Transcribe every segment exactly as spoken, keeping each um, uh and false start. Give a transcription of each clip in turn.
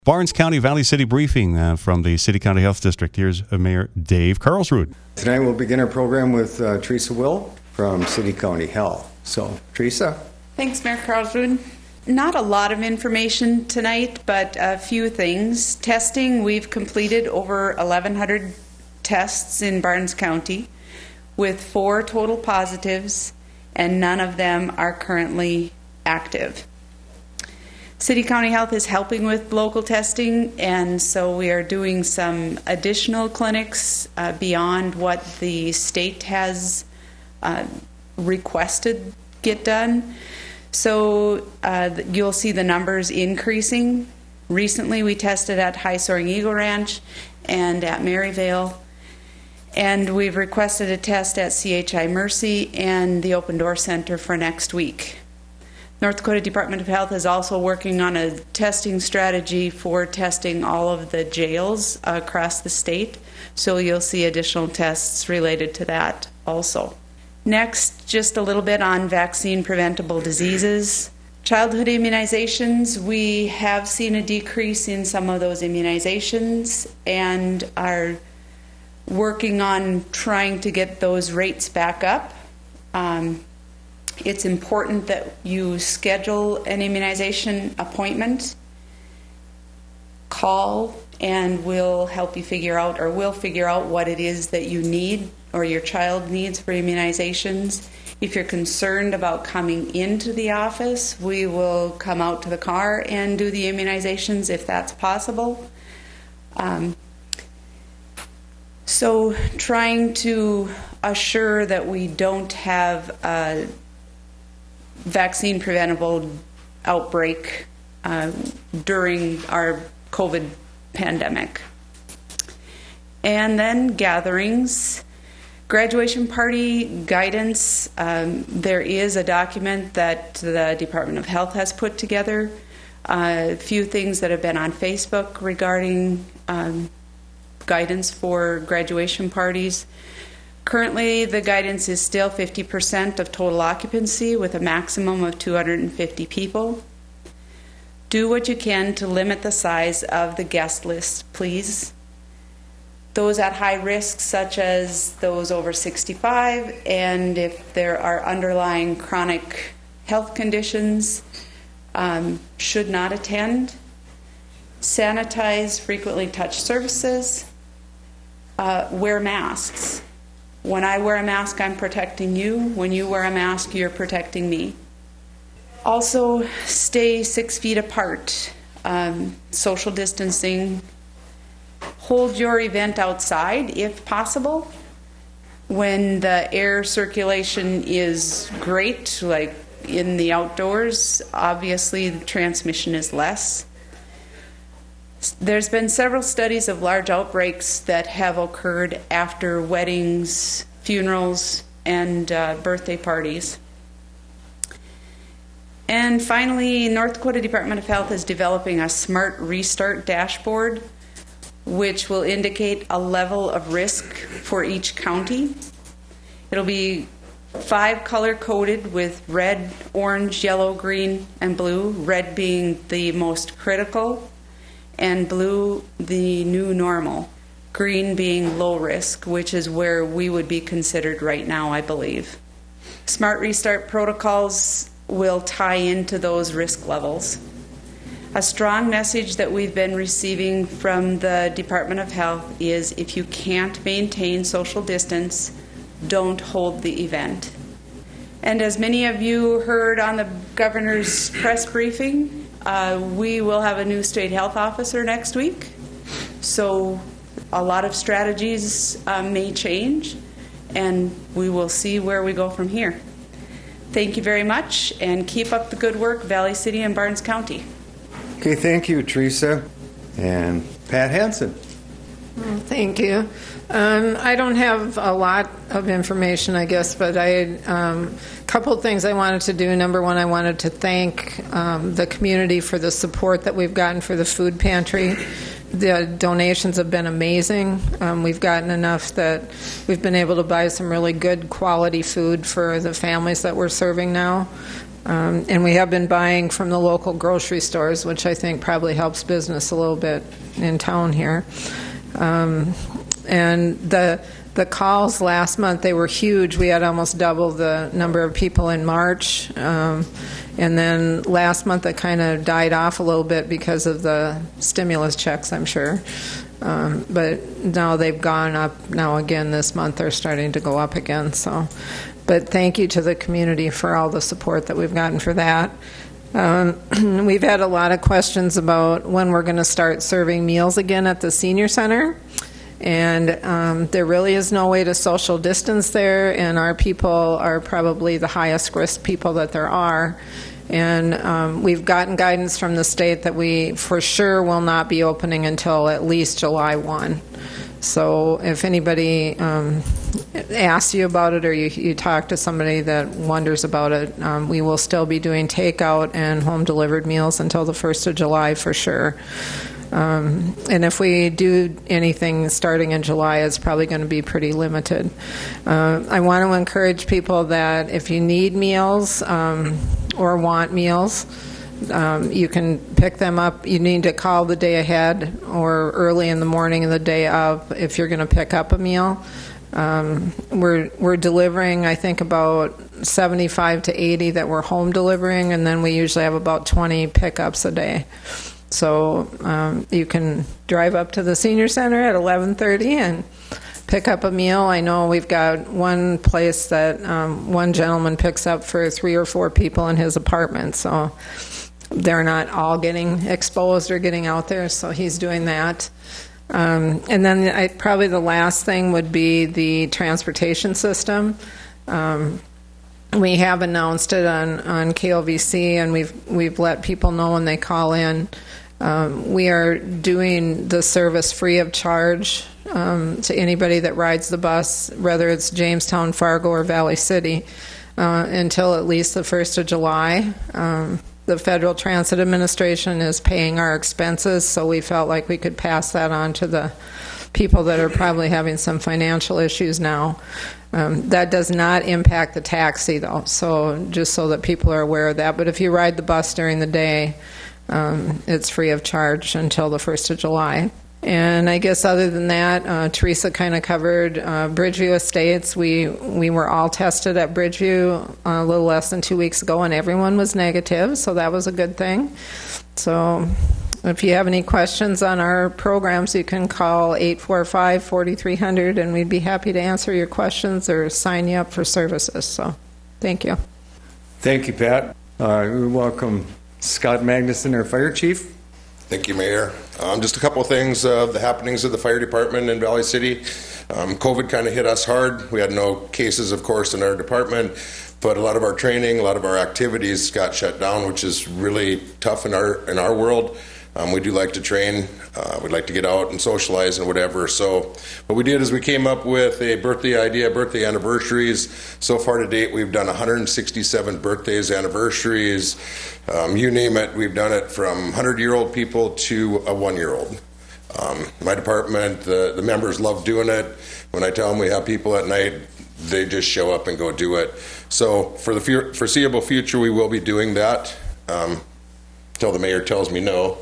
Barnes County Valley City briefing uh, from the City County Health District. Here's uh, Mayor Dave Carlsrud. Tonight we'll begin our program with uh, Teresa Will from City County Health. So, Teresa. Thanks, Mayor Carlsrud. Not a lot of information tonight, but a few things. Testing, we've completed over eleven hundred tests in Barnes County with four total positives, and none of them are currently active. City County Health is helping with local testing, and so we are doing some additional clinics uh, beyond what the state has uh, requested get done. So uh, you'll see the numbers increasing. Recently we tested at High Soaring Eagle Ranch and at Maryvale, and we've requested a test at C H I Mercy and the Open Door Center for next week. North Dakota Department of Health is also working on a testing strategy for testing all of the jails across the state, so you'll see additional tests related to that also. Next, just a little bit on vaccine preventable diseases. Childhood immunizations, we have seen a decrease in some of those immunizations and are working on trying to get those rates back up. Um, It's important that you schedule an immunization appointment, call, and we'll help you figure out, or we'll figure out what it is that you need or your child needs for immunizations. If you're concerned about coming into the office, we will come out to the car and do the immunizations if that's possible. Um, so trying to assure that we don't have a vaccine preventable outbreak uh, during our COVID pandemic. And then gatherings, graduation party guidance. Um, there is a document that the Department of Health has put together, uh, a few things that have been on Facebook regarding um, guidance for graduation parties. Currently, the guidance is still fifty percent of total occupancy with a maximum of two hundred fifty people. Do what you can to limit the size of the guest list, please. Those at high risk, such as those over sixty-five, and if there are underlying chronic health conditions, um, should not attend. Sanitize frequently touch surfaces. Uh, wear masks. When I wear a mask, I'm protecting you. When you wear a mask, you're protecting me. Also, stay six feet apart. Um, social distancing. Hold your event outside if possible. When the air circulation is great, like in the outdoors, obviously the transmission is less. There's been several studies of large outbreaks that have occurred after weddings, funerals, and uh, birthday parties. And finally, North Dakota Department of Health is developing a smart restart dashboard, which will indicate a level of risk for each county. It'll be five color coded with red, orange, yellow, green, and blue, red being the most critical, and blue the new normal, green being low risk, which is where we would be considered right now, I believe. Smart restart protocols will tie into those risk levels. A strong message that we've been receiving from the Department of Health is if you can't maintain social distance, don't hold the event. And as many of you heard on the governor's press briefing, Uh, we will have a new state health officer next week, so a lot of strategies uh, may change, and we will see where we go from here. Thank you very much, and keep up the good work, Valley City and Barnes County. Okay, thank you, Teresa. And Pat Hansen. Well, thank you. Um, I don't have a lot of information, I guess, but I had um, a couple of things I wanted to do. Number one, I wanted to thank um, the community for the support that we've gotten for the food pantry. The donations have been amazing. Um, we've gotten enough that we've been able to buy some really good quality food for the families that we're serving now. Um, and we have been buying from the local grocery stores, which I think probably helps business a little bit in town here. Um, and the the calls last month, they were huge. We had almost double the number of people in March. Um, and then last month it kind of died off a little bit because of the stimulus checks, I'm sure. Um, but now they've gone up. Now again this month they're starting to go up again. So, but thank you to the community for all the support that we've gotten for that. Um, we've had a lot of questions about when we're going to start serving meals again at the senior center. And um, there really is no way to social distance there, and our people are probably the highest risk people that there are. And um, we've gotten guidance from the state that we for sure will not be opening until at least July first. So if anybody um, asks you about it, or you, you talk to somebody that wonders about it, um, we will still be doing takeout and home delivered meals until the first of July for sure. Um, and if we do anything starting in July, it's probably going to be pretty limited. Uh, I want to encourage people that if you need meals um, or want meals, um, you can pick them up. You need to call the day ahead or early in the morning of the day of if you're going to pick up a meal. Um, we're we're delivering, I think, about seventy-five to eighty that we're home delivering, and then we usually have about twenty pickups a day. So um, you can drive up to the senior center at eleven thirty and pick up a meal. I know we've got one place that um, one gentleman picks up for three or four people in his apartment, so they're not all getting exposed or getting out there, so he's doing that. Um, and then I, probably the last thing would be the transportation system. Um, we have announced it on, on K L V C, and we've we've let people know when they call in. Um, we are doing the service free of charge um, to anybody that rides the bus, whether it's Jamestown, Fargo, or Valley City, uh, until at least the first of July. Um, the Federal Transit Administration is paying our expenses, so we felt like we could pass that on to the people that are probably having some financial issues now. Um, that does not impact the taxi, though, so just so that people are aware of that. But if you ride the bus during the day, um, it's free of charge until the first of July. And I guess other than that, uh, Teresa kind of covered uh, Bridgeview Estates. We we were all tested at Bridgeview a little less than two weeks ago, and everyone was negative, so that was a good thing. So if you have any questions on our programs, you can call eight four five, four three zero zero, and we'd be happy to answer your questions or sign you up for services. So thank you. Thank you, Pat. Uh, we welcome Scott Magnuson, our fire chief. Thank you, Mayor. Um, just a couple of things, uh, the happenings of the fire department in Valley City. Um, COVID kind of hit us hard. We had no cases, of course, in our department, but a lot of our training, a lot of our activities got shut down, which is really tough in our in our world. Um, we do like to train. Uh, we'd like to get out and socialize and whatever. So what we did is we came up with a birthday idea, birthday anniversaries. So far to date, we've done one hundred sixty-seven birthdays, anniversaries. Um, you name it, we've done it from one hundred-year-old people to a one-year-old. Um, my department, the, the members love doing it. When I tell them we have people at night, they just show up and go do it. So for the foreseeable future, we will be doing that um, until the mayor tells me no.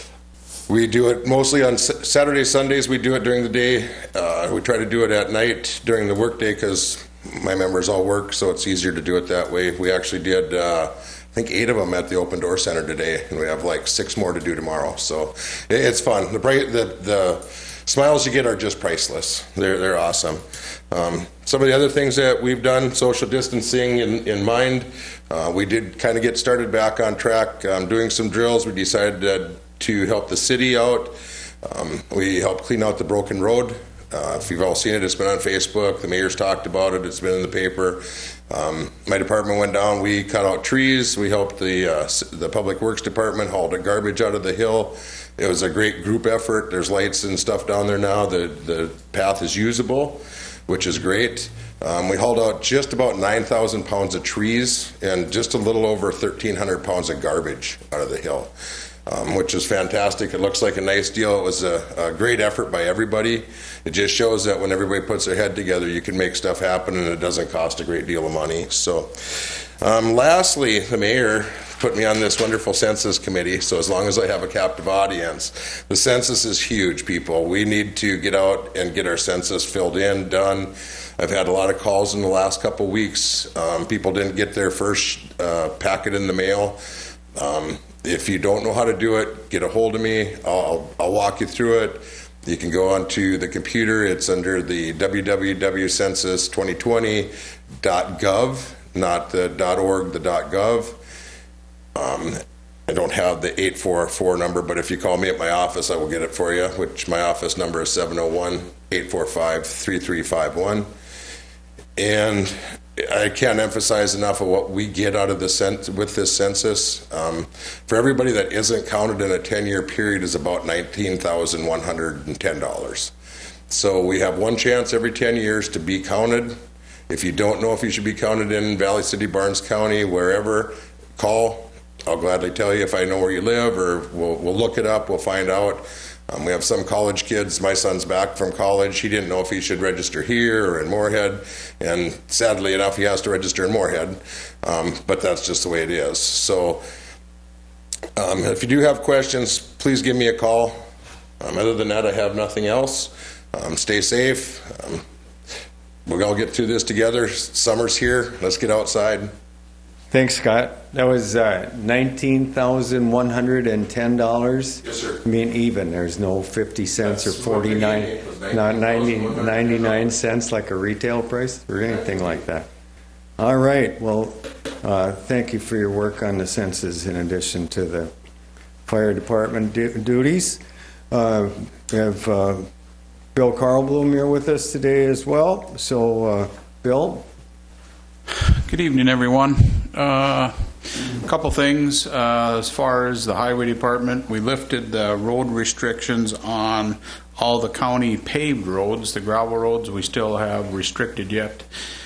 We do it mostly on Saturdays, Sundays. We do it during the day. Uh, we try to do it at night during the workday because my members all work, so it's easier to do it that way. We actually did, uh, I think, eight of them at the Open Door Center today, and we have like six more to do tomorrow. So it's fun. The the, the smiles you get are just priceless. They're they're awesome. Um, some of the other things that we've done, social distancing in, in mind, uh, we did kind of get started back on track, um, doing some drills. We decided to to help the city out. Um, we helped clean out the broken road. Uh, if you've all seen it, it's been on Facebook. The mayor's talked about it. It's been in the paper. Um, my department went down. We cut out trees. We helped the uh, the Public Works Department haul the garbage out of the hill. It was a great group effort. There's lights and stuff down there now. The, the path is usable, which is great. Um, we hauled out just about nine thousand pounds of trees and just a little over thirteen hundred pounds of garbage out of the hill. Um, which is fantastic. It looks like a nice deal. It was a, a great effort by everybody. It just shows that when everybody puts their head together, you can make stuff happen, and it doesn't cost a great deal of money. So Um, lastly, the mayor put me on this wonderful census committee, so as long as I have a captive audience. The census is huge, people. We need to get out and get our census filled in, done. I've had a lot of calls in the last couple of weeks. Um, people didn't get their first uh, packet in the mail. Um, if you don't know how to do it, get a hold of me. I'll, I'll walk you through it. You can go onto the computer. It's under the w w w dot census twenty twenty dot gov, not the .org, the .gov. Um, I don't have the eight four four number, but if you call me at my office, I will get it for you, which my office number is seven oh one, eight four five, three three five one. And I can't emphasize enough of what we get out of the cent- with this census. Um, for everybody that isn't counted in a ten-year period is about nineteen thousand one hundred ten dollars. So we have one chance every ten years to be counted. If you don't know if you should be counted in Valley City, Barnes County, wherever, call. I'll gladly tell you if I know where you live, or we'll, we'll look it up, we'll find out. Um, we have some college kids. My son's back from college. He didn't know if he should register here or in Moorhead, and sadly enough, he has to register in Moorhead, um, but that's just the way it is. So um, if you do have questions, please give me a call. Um, other than that, I have nothing else. Um, stay safe. Um, we'll all get through this together. Summer's here. Let's get outside. Thanks, Scott. That was uh, nineteen thousand one hundred ten dollars. Yes, sir. I mean, even. There's no fifty cents That's or forty-nine, not ninety, ninety-nine cents like a retail price or anything like that. All right. Well, uh, thank you for your work on the census in addition to the fire department du- duties. Uh, we have uh, Bill Carlbloom here with us today as well. So, uh, Bill? Good evening, everyone. Uh, a couple things. Uh, as far as the highway department, we lifted the road restrictions on all the county paved roads. The gravel roads we still have restricted yet.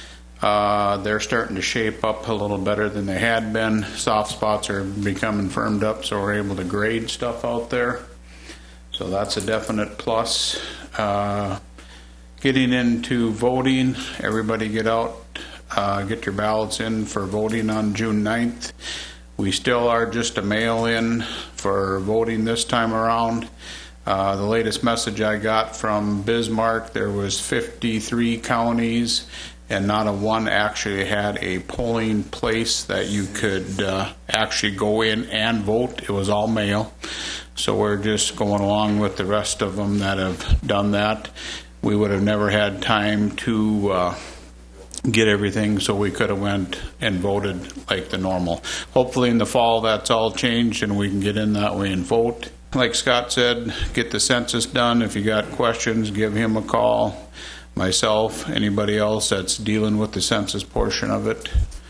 Uh, they're starting to shape up a little better than they had been. Soft spots are becoming firmed up, so we're able to grade stuff out there. So that's a definite plus. Uh, getting into voting, everybody get out. Uh, get your ballots in for voting on June ninth. We still are just a mail-in for voting this time around. Uh, the latest message I got from Bismarck, there was fifty-three counties, and not a one actually had a polling place that you could uh, actually go in and vote. It was all mail. So we're just going along with the rest of them that have done that. We would have never had time to uh, get everything, so we could have went and voted like the normal. Hopefully in the fall that's all changed and we can get in that way and vote. Like Scott said, get the census done. If you got questions, give him a call. Myself, anybody else that's dealing with the census portion of it.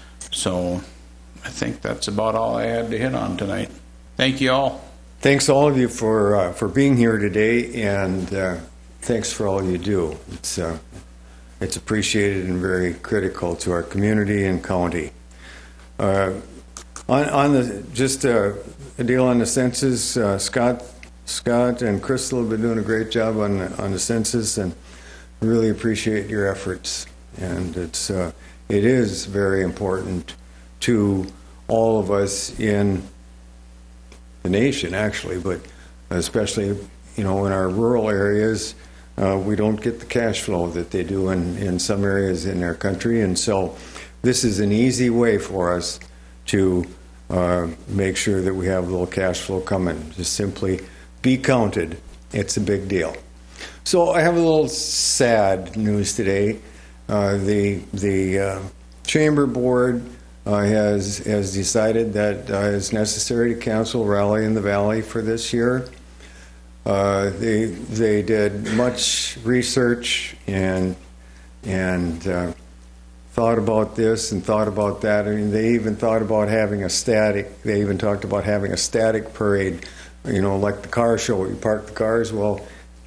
So I think that's about all I had to hit on tonight. Thank you all. Thanks all of you for uh, for being here today, and uh, thanks for all you do. It's uh, It's appreciated and very critical to our community and county. Uh, on, on the just uh, a deal on the census, uh, Scott, Scott and Crystal have been doing a great job on the, on the census, and really appreciate your efforts. And it's uh, it is very important to all of us in the nation, actually, but especially you know in our rural areas. Uh, we don't get the cash flow that they do in, in some areas in our country, and so this is an easy way for us to uh, make sure that we have a little cash flow coming. Just simply be counted. It's a big deal. So I have a little sad news today. Uh, the the uh, Chamber Board uh, has has decided that uh, it's necessary to cancel Rally in the Valley for this year. Uh, they they did much research and and uh, thought about this and thought about that. I mean, they even thought about having a static. They even talked about having a static parade. You know, like the car show. You park the cars. Well,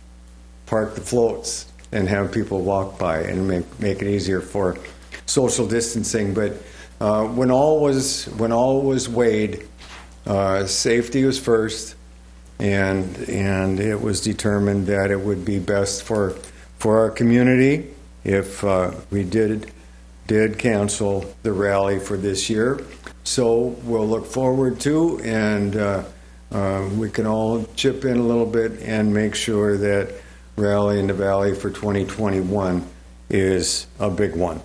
park the floats and have people walk by and make make it easier for social distancing. But uh, when all was when all was weighed, uh, safety was first. And and it was determined that it would be best for for our community if uh, we did did cancel the rally for this year. So we'll look forward to, and uh, uh, we can all chip in a little bit and make sure that Rally in the Valley for twenty twenty-one is a big one.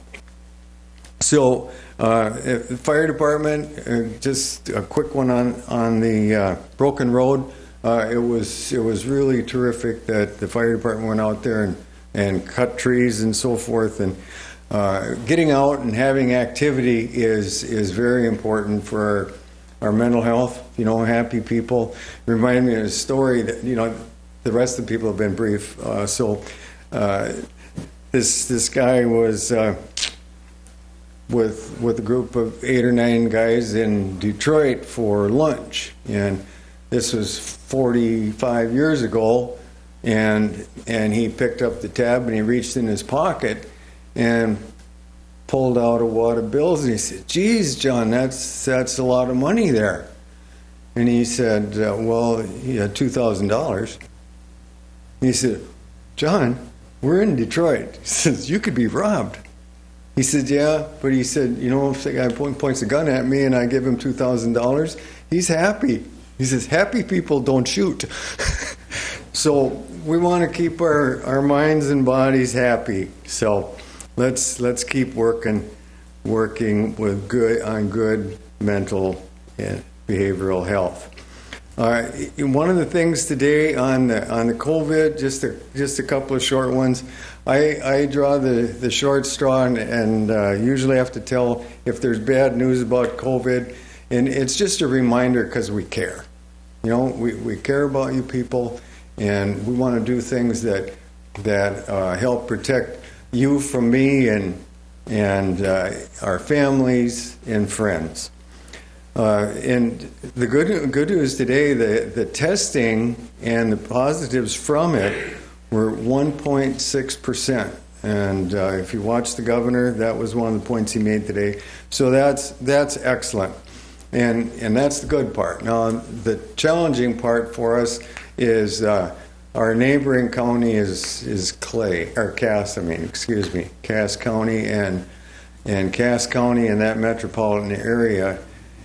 So, uh, fire department, uh, just a quick one on on the uh, Broken Road. Uh, it was it was really terrific that the fire department went out there and and cut trees and so forth. And uh, getting out and having activity is is very important for our, our mental health. You know, happy people. Remind me of a story that, you know, the rest of the people have been brief. Uh, so uh, this this guy was uh, with with a group of eight or nine guys in Detroit for lunch, and this was forty-five years ago. And and he picked up the tab and he reached in his pocket and pulled out a wad of bills, and he said, "Geez, John, that's that's a lot of money there." And he said, uh, "Well, he had two thousand dollars." He said, "John, we're in Detroit." He says, "You could be robbed." He said, "Yeah," but he said, "You know, if the guy point, points a gun at me and I give him two thousand dollars, he's happy." He says, "Happy people don't shoot." So we want to keep our, our minds and bodies happy. So let's let's keep working working with good on good mental and behavioral health. All right, one of the things today on the on the COVID, just a just a couple of short ones. I, I draw the, the short straw and, and uh, usually have to tell if there's bad news about COVID, and it's just a reminder because we care. You know, we, we care about you people. And we want to do things that that uh, help protect you from me and and uh, our families and friends. Uh, and the good good news today, the the testing and the positives from it were one point six percent. And uh, if you watch the governor, that was one of the points he made today. So that's that's excellent, and and that's the good part. Now the challenging part for us is uh, our neighboring county is is Clay or Cass. I mean, excuse me, Cass County, and and Cass County and that metropolitan area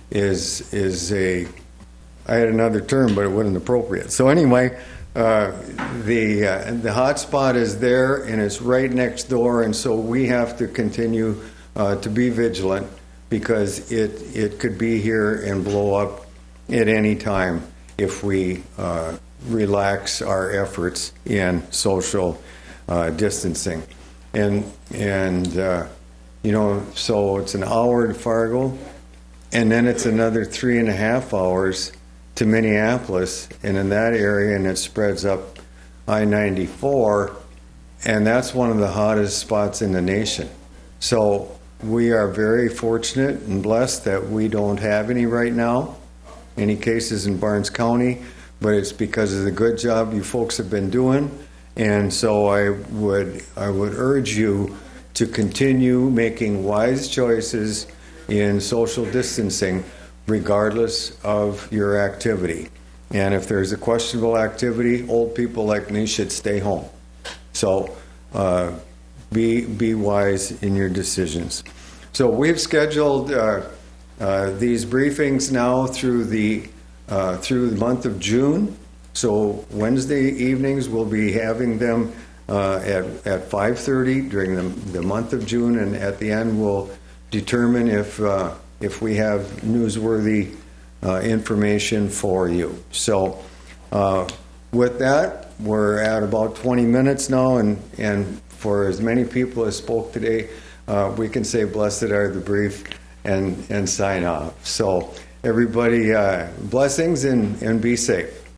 is is a. I had another term, but it wasn't appropriate. So anyway, uh, the uh, the hot spot is there, and it's right next door, and so we have to continue uh, to be vigilant because it it could be here and blow up at any time if we. Uh, relax our efforts in social uh, distancing. And, and uh, you know, so it's an hour to Fargo, and then it's another three and a half hours to Minneapolis, and in that area, and it spreads up I ninety-four, and that's one of the hottest spots in the nation. So we are very fortunate and blessed that we don't have any right now, any cases in Barnes County, but it's because of the good job you folks have been doing. And so I would I would urge you to continue making wise choices in social distancing regardless of your activity. And if there's a questionable activity, old people like me should stay home. So uh, be be wise in your decisions. So we've scheduled uh, uh, these briefings now through the Uh, through the month of June. So Wednesday evenings we'll be having them uh, at at five thirty during the, the month of June, and at the end we'll determine if uh, if we have newsworthy uh, information for you. So uh, with that, we're at about twenty minutes now, and, and for as many people as spoke today, uh, we can say blessed are the brief and, and sign off. So everybody, uh, blessings and, and be safe.